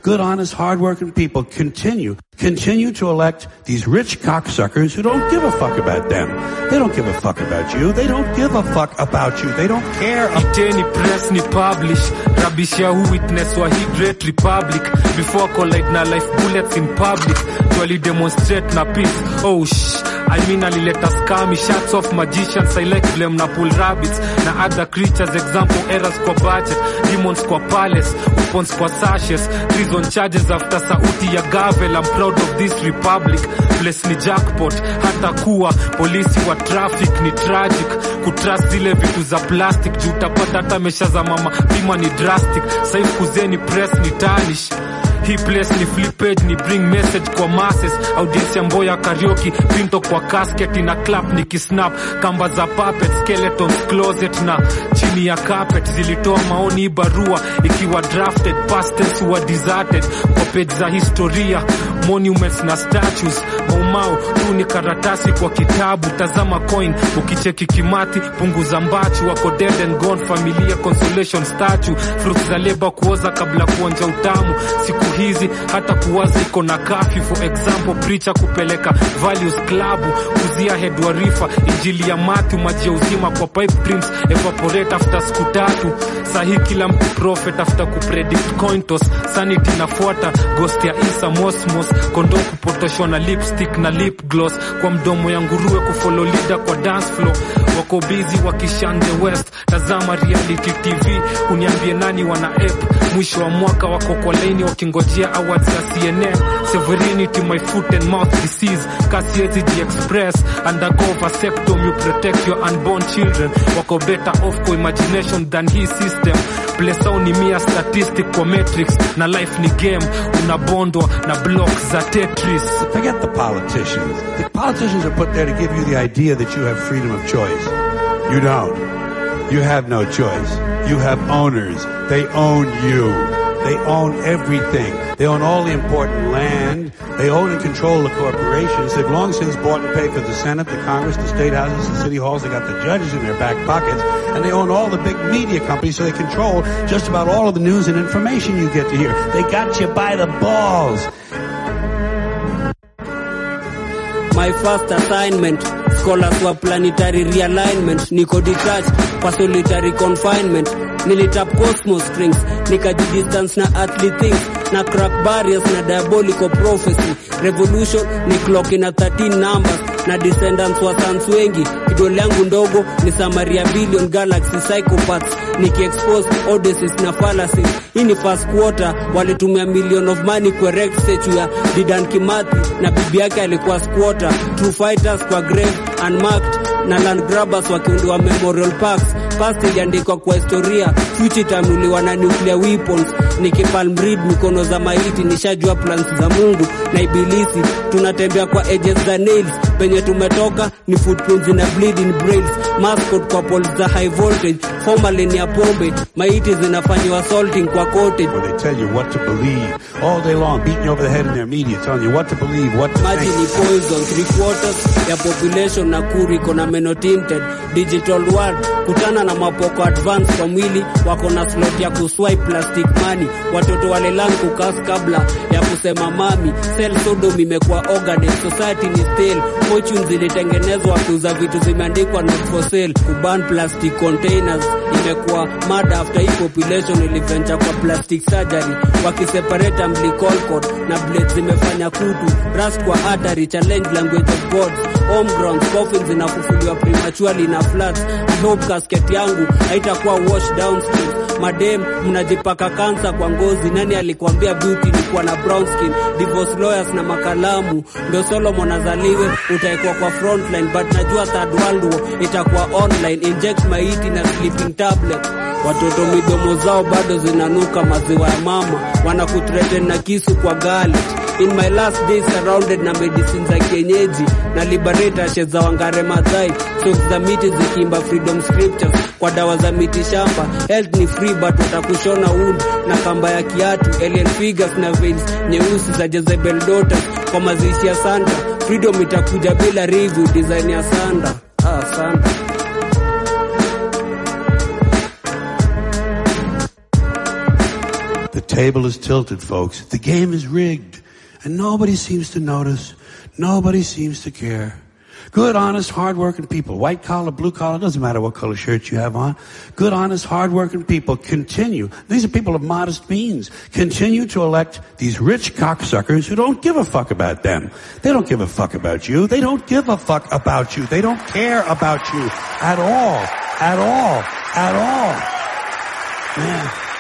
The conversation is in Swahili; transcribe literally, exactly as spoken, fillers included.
good, honest, hardworking people continue, continue to elect these rich cocksuckers who don't give a fuck about them. They don't give a fuck about you. They don't give a fuck about you. They don't care. Iteni press ni publish. Rabisha who witness wa hii great republic. Before collide na life bullets in public. Tuali demonstrate na peace. Oh shh. I mean alileta scammy shots off magicians. I like blame na pull rabbits. Na other creatures. Example errors kwa budget. Demons kwa palace. Weapons kwa sashes. Treason charges after sauti ya gavel. I'm proud of this republic. Place ni jackpot. Hata kuwa polisi wa traffic ni tragic. Kutrust zile vitu za plastic. Juu utapata hata mesha za mama pima ni drastic. Saif kuzeni press ni tarnish. Hii place ni flip page ni bring message kwa masses. Audience ya Mboya karaoke. Pinto kwa casket ina clap ni kisnap. Kamba za puppet, skeletons closet na chini ya carpet. Zilitoa maoni barua ikiwa drafted. Past tense wa deserted. Kwa page za historia monuments na statues. Maumau tu ni karatasi kwa kitabu. Tazama coin ukicheki kimati. Punguza mbachu wako dead and gone. Familia consolation statue. Fruits za labor kuoza kabla kuonja utamu. Siku hizi hata kuwazi iko na kafi. For example preacher kupeleka values club. Kuzia head warifa injili ya matu. Maji ya uzima kwa pipe dreams evaporate after siku tatu. Sahi kila mtu prophet after kupredict coin toss. Sanity nafuata ghost ya Isa Mosmos. Kondo kupotoshwa na lipstick na lip gloss. Kwa mdomo ya nguruwe kufollow leader kwa dance floor. Wako busy wakishan the west. Tazama reality T V uniambie nani wana app. Mwisho wa mwaka wako kwa laini wakingojea awards ya C N N. Severity my foot and mouth disease. Kasiezi G Express. Undergo vasectomy you protect your unborn children. Wako better off kwa imagination than his system. Plesa unimia statistic kwa matrix. Na life ni game. Unabondwa na blocks za Tetris. Forget the politicians. The politicians are put there to give you the idea that you have freedom of choice. You don't. You have no choice. You have owners. They own you. They own everything. They own all the important land. They own and control the corporations. They've long since bought and paid for the Senate, the Congress, the state houses, the city halls. They got the judges in their back pockets. And they own all the big media companies, so they control just about all of the news and information you get to hear. They got you by the balls. My first assignment, scholars wa planetary realignment. Niko detached kwa solitary confinement. Nilitap cosmos strings, nikajidistance na earthly things. Na crack barriers na diabolical prophecy. Revolution ni clock ina thirteen numbers. Na descendants wa sans wengi. Kidole yangu ndogo ni Samaria billion galaxy psychopaths. Niki-expose odysseys na fallacies. Hii ni first quarter, walitumia million of money correct statue ya Dedan Kimathi. Na bibi yake alikuwa squatter. True fighters kwa grave, unmarked. Na land grabbers wakiundua memorial parks. Past iliandikwa kwa historia. Future itamuliwa na nuclear weapons. Nikipalm read mikono za maiti. Nishajua plans za Mungu na ibilisi. Tunatembea kwa edges za nails. Penye tumetoka ni footprints na bleeding brails. Mascot kwa poles za high voltage. Formalin ya pombe. Maiti zinafanywa assaulting kwa cottage. Where they tell you what to believe all day long, beating you over the head in their media, telling you what to believe, what to Maji think. ni poison. Three quarters ya population na kuri kona meno tinted. Digital world. Kutana na mapoko advance kwa mwili. Wako na slot ya kuswipe plastic money. Watoto wale lang kukas kabla ya kusema mami. Cell sodom imekuwa organized. Society ni stale. Fortune zilitengenezwa kuuza vitu zimeandikwa not for sale. Kuban plastic containers imekuwa mad after hii population iliventure kwa plastic surgery. Wakiseparate umbilical cord na blades zimefanya kutu. Rust kwa artery, challenge language of gods. Homegrown coffins zinafufuliwa prematurely na floods. I hope casket yangu haitakuwa wash down skin. Madem mnajipaka kansa kwa ngozi. Nani alikwambia beauty ni kuwa na brown skin? Divorce lawyers na makalamu. Ndio Solomon azaliwe utaikuwa kwa frontline. But najua third world war itakuwa online. Inject maiti na sleeping tablet. Watoto midomo zao bado zinanuka maziwa ya mama. Wanakuthreaten na kisu kwa gullet. In my last days surrounded na medicine za kienyeji. Na liberate ashes za Wangare Maathai. Songs za miti zikiimba freedom scriptures. Kwa dawa za miti shamba. Health ni free but watakushona wound na kamba ya kiatu. Alien figures na veils nyeusi za Jezebel daughters. Kwa mazishi ya Santa. Freedom itakuja bila review design ya Santa. Ah, Santa. The table is tilted, folks. The game is rigged. And nobody seems to notice. Nobody seems to care. Good, honest, hard-working people, white collar, blue collar, doesn't matter what color shirt you have on. Good, honest, hard-working people continue. These are people of modest means. Continue to elect these rich cocksuckers who don't give a fuck about them. They don't give a fuck about you. They don't give a fuck about you. They don't care about you at all. At all. At all. Man.